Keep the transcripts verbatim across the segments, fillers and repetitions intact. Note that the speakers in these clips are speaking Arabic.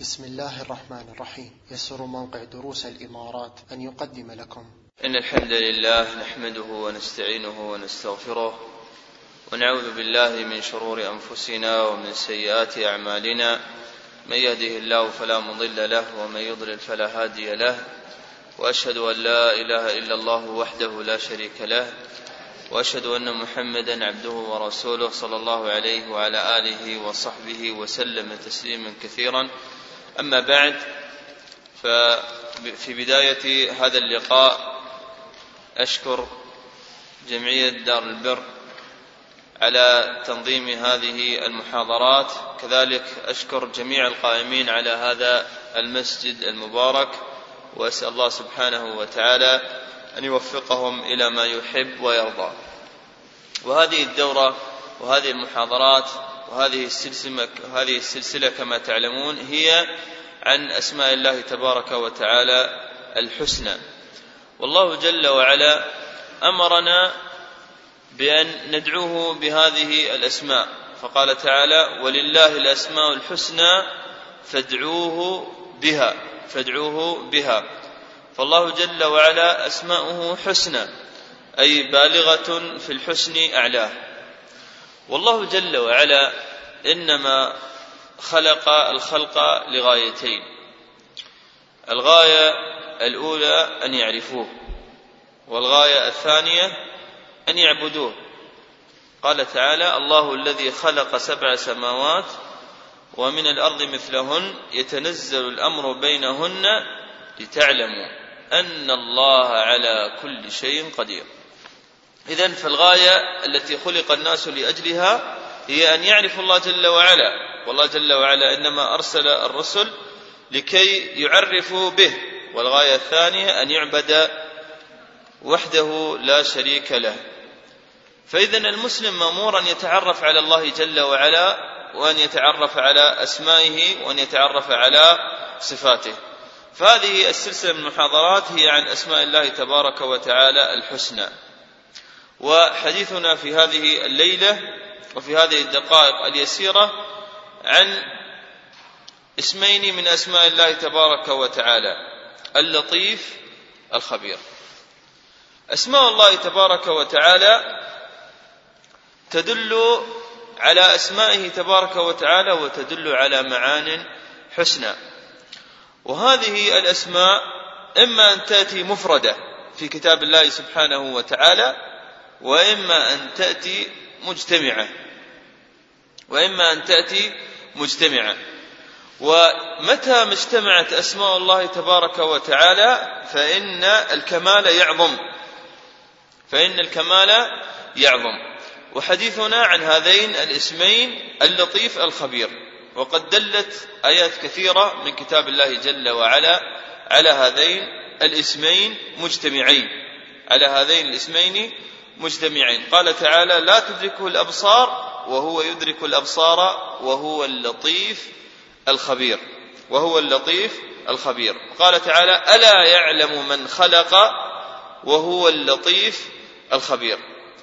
بسم الله الرحمن الرحيم. يسر موقع دروس الإمارات أن يقدم لكم إن الحمد لله نحمده ونستعينه ونستغفره ونعوذ بالله من شرور أنفسنا ومن سيئات أعمالنا. من يهده الله فلا مضل له ومن يضلل فلا هادي له، وأشهد أن لا إله إلا الله وحده لا شريك له، وأشهد أن محمدا عبده ورسوله صلى الله عليه وعلى آله وصحبه وسلم تسليما كثيرا. أما بعد، ففي بداية هذا اللقاء أشكر جمعية دار البر على تنظيم هذه المحاضرات، كذلك أشكر جميع القائمين على هذا المسجد المبارك، وأسأل الله سبحانه وتعالى أن يوفقهم إلى ما يحب ويرضى. وهذه الدورة وهذه المحاضرات وهذه السلسلة, وهذه السلسلة كما تعلمون هي عن أسماء الله تبارك وتعالى الحسنى. والله جل وعلا أمرنا بأن ندعوه بهذه الأسماء، فقال تعالى: ولله الأسماء الحسنى فادعوه بها فادعوه بها فالله جل وعلا أسماؤه حسنى، أي بالغة في الحسن أعلاه. والله جل وعلا إنما خلق الخلق لغايتين: الغاية الأولى أن يعرفوه، والغاية الثانية أن يعبدوه. قال تعالى: الله الذي خلق سبع سماوات ومن الأرض مثلهن يتنزل الأمر بينهن لتعلموا أن الله على كل شيء قدير. إذن فالغاية التي خلق الناس لأجلها هي أن يعرفوا الله جل وعلا، والله جل وعلا إنما أرسل الرسل لكي يعرفوا به. والغاية الثانية أن يعبد وحده لا شريك له. فإذن المسلم مأمور أن يتعرف على الله جل وعلا، وأن يتعرف على أسمائه، وأن يتعرف على صفاته. فهذه السلسلة من المحاضرات هي عن أسماء الله تبارك وتعالى الحسنى. وحديثنا في هذه الليلة وفي هذه الدقائق اليسيرة عن اسمين من أسماء الله تبارك وتعالى: اللطيف الخبير. أسماء الله تبارك وتعالى تدل على أسمائه تبارك وتعالى وتدل على معان حسنى. وهذه الأسماء إما أن تأتي مفردة في كتاب الله سبحانه وتعالى، وإما أن تأتي مجتمعة وإما أن تأتي مجتمعة ومتى ما اجتمعت أسماء الله تبارك وتعالى فإن الكمال يعظم فإن الكمال يعظم. وحديثنا عن هذين الاسمين اللطيف الخبير، وقد دلت آيات كثيرة من كتاب الله جل وعلا على هذين الاسمين مجتمعين على هذين الاسمين مجتمعين. قال تعالى: لا تدركه الأبصار وهو يدرك الأبصار وهو اللطيف الخبير وهو اللطيف الخبير. قال تعالى: ألا يعلم من خلق وهو اللطيف الخبير.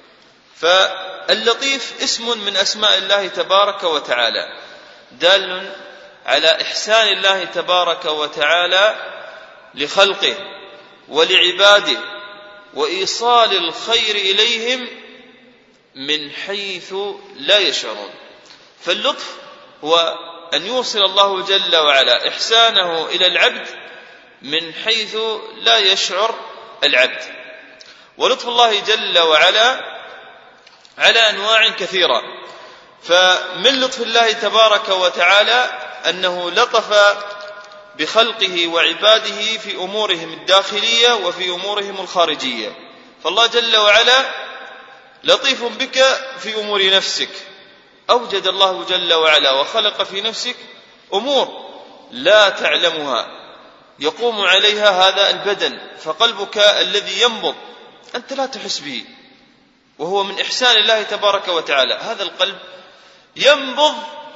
فاللطيف اسم من أسماء الله تبارك وتعالى دال على إحسان الله تبارك وتعالى لخلقه ولعباده، وإيصال الخير إليهم من حيث لا يشعرون. فاللطف هو أن يوصل الله جل وعلا إحسانه إلى العبد من حيث لا يشعر العبد. ولطف الله جل وعلا على أنواع كثيرة. فمن لطف الله تبارك وتعالى أنه لطف بخلقه وعباده في أمورهم الداخلية وفي أمورهم الخارجية. فالله جل وعلا لطيف بك في أمور نفسك. أوجد الله جل وعلا وخلق في نفسك أمور لا تعلمها، يقوم عليها هذا البدن، فقلبك الذي ينبض أنت لا تحس به، وهو من إحسان الله تبارك وتعالى. هذا القلب ينبض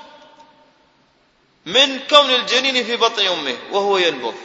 من كون الجنين في بطن أمه وهو ينبض،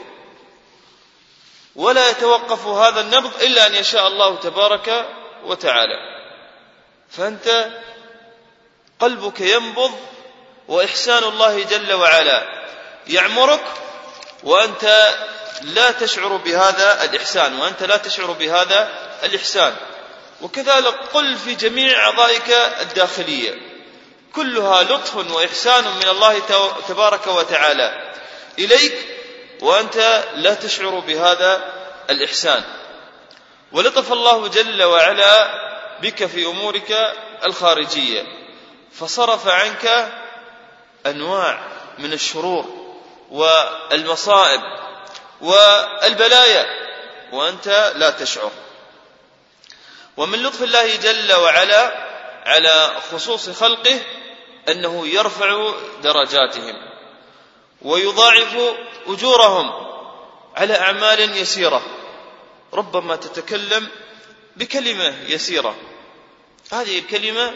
ولا يتوقف هذا النبض إلا أن يشاء الله تبارك وتعالى. فأنت قلبك ينبض، وإحسان الله جل وعلا يعمرك وأنت لا تشعر بهذا الإحسان، وأنت لا تشعر بهذا الإحسان. وكذلك قل في جميع أعضائك الداخلية كلها لطف وإحسان من الله تبارك وتعالى إليك، وأنت لا تشعر بهذا الإحسان. ولطف الله جل وعلا بك في أمورك الخارجية، فصرف عنك أنواع من الشرور والمصائب والبلايا وأنت لا تشعر. ومن لطف الله جل وعلا على خصوص خلقه أنه يرفع درجاتهم ويضاعف أجورهم على أعمال يسيرة. ربما تتكلم بكلمة يسيرة، هذه الكلمة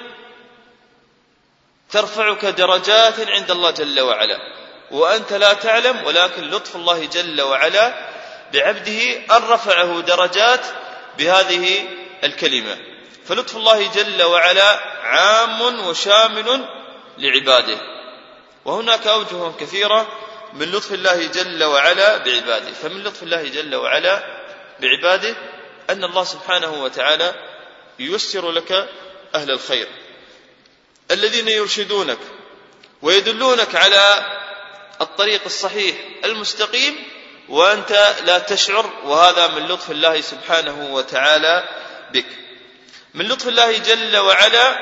ترفعك درجات عند الله جل وعلا وأنت لا تعلم، ولكن لطف الله جل وعلا بعبده أن رفعه درجات بهذه الكلمة. فلطف الله جل وعلا عام وشامل لعباده. وهناك أوجه كثيرة من لطف الله جل وعلا بعباده. فمن لطف الله جل وعلا بعباده أن الله سبحانه وتعالى ييسر لك أهل الخير الذين يرشدونك ويدلونك على الطريق الصحيح المستقيم وأنت لا تشعر، وهذا من لطف الله سبحانه وتعالى بك. من لطف الله جل وعلا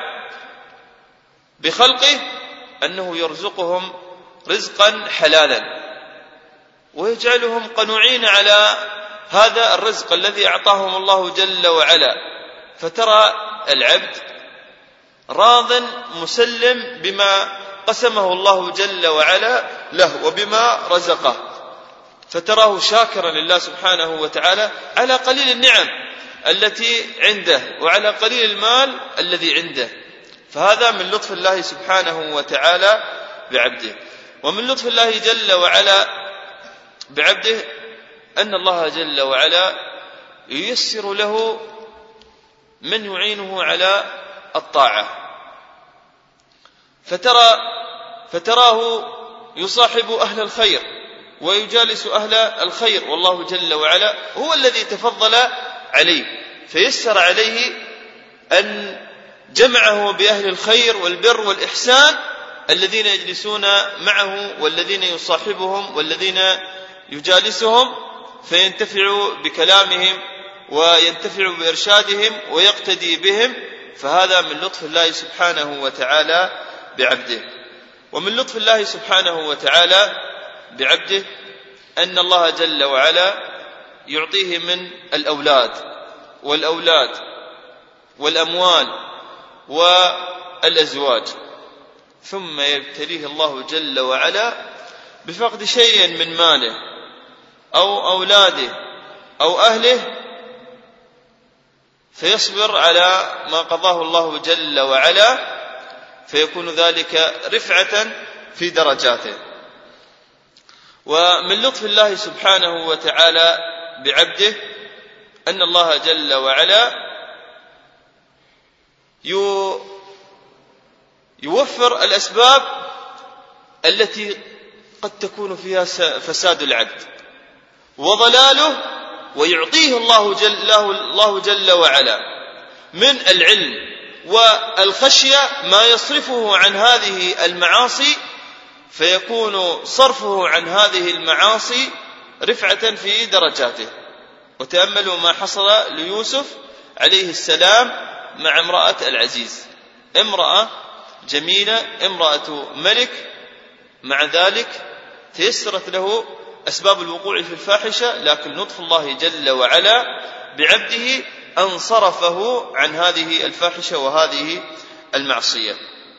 بخلقه أنه يرزقهم رزقا حلالا ويجعلهم قنوعين على هذا الرزق الذي أعطاهم الله جل وعلا. فترى العبد راض مسلم بما قسمه الله جل وعلا له وبما رزقه، فتراه شاكرا لله سبحانه وتعالى على قليل النعم التي عنده وعلى قليل المال الذي عنده. فهذا من لطف الله سبحانه وتعالى بعبده. ومن لطف الله جل وعلا بعبده أن الله جل وعلا ييسر له من يعينه على الطاعة، فترى فتراه يصاحب أهل الخير ويجالس أهل الخير، والله جل وعلا هو الذي تفضل عليه فيسر عليه أن جمعه بأهل الخير والبر والإحسان الذين يجلسون معه والذين يصاحبهم والذين يجالسهم، فينتفع بكلامهم وينتفع بإرشادهم ويقتدي بهم. فهذا من لطف الله سبحانه وتعالى بعبده. ومن لطف الله سبحانه وتعالى بعبده أن الله جل وعلا يعطيه من الأولاد والأولاد والأموال والأزواج، ثم يبتليه الله جل وعلا بفقد شيء من ماله أو أولاده أو أهله، فيصبر على ما قضاه الله جل وعلا، فيكون ذلك رفعة في درجاته. ومن لطف الله سبحانه وتعالى بعبده أن الله جل وعلا يوفر الأسباب التي قد تكون فيها فساد العبد وضلاله، ويعطيه الله جل, الله جل وعلا من العلم والخشية ما يصرفه عن هذه المعاصي، فيكون صرفه عن هذه المعاصي رفعة في درجاته. وتأملوا ما حصل ليوسف عليه السلام مع امرأة العزيز، امرأة جميلة، امرأة ملك، مع ذلك تيسرت له أسباب الوقوع في الفاحشة، لكن لطف الله جل وعلا بعبده أن صرفه عن هذه الفاحشة وهذه المعصية.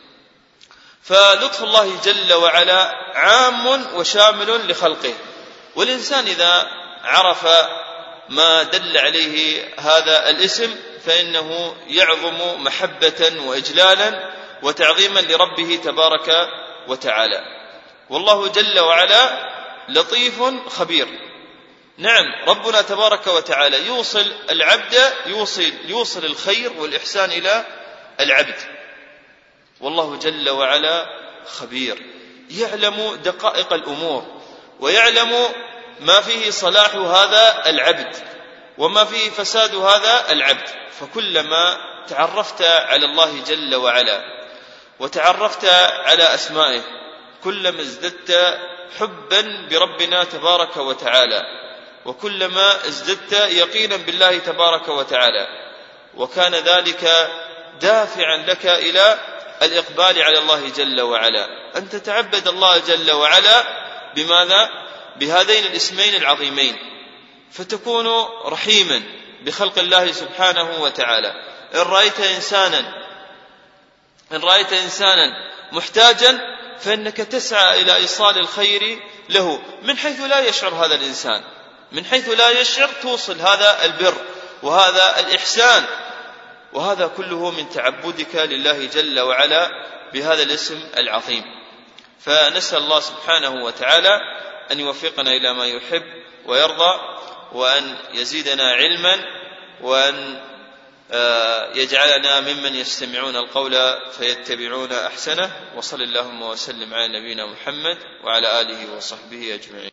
فلطف الله جل وعلا عام وشامل لخلقه، والإنسان إذا عرف ما دل عليه هذا الاسم فإنه يعظم محبة وإجلالا وتعظيما لربه تبارك وتعالى. والله جل وعلا لطيف خبير. نعم، ربنا تبارك وتعالى يوصل العبد يوصل, يوصل الخير والإحسان إلى العبد، والله جل وعلا خبير يعلم دقائق الأمور ويعلم ما فيه صلاح هذا العبد وما فيه فساد هذا العبد. فكلما تعرفت على الله جل وعلا وتعرفت على أسمائه كلما ازددت حبا بربنا تبارك وتعالى، وكلما ازددت يقينا بالله تبارك وتعالى، وكان ذلك دافعا لك إلى الإقبال على الله جل وعلا، أن تتعبد الله جل وعلا بماذا؟ بهذين الاسمين العظيمين، فتكون رحيما بخلق الله سبحانه وتعالى. إن رأيت إنسانا إن رأيت إنسانا محتاجا فإنك تسعى إلى إيصال الخير له من حيث لا يشعر هذا الإنسان، من حيث لا يشعر توصل هذا البر وهذا الإحسان، وهذا كله من تعبدك لله جل وعلا بهذا الاسم العظيم. فنسأل الله سبحانه وتعالى أن يوفقنا إلى ما يحب ويرضى، وأن يزيدنا علما، وأن يجعلنا ممن يستمعون القول فيتبعون أحسنه. وصل اللهم وسلم على نبينا محمد وعلى آله وصحبه أجمعين.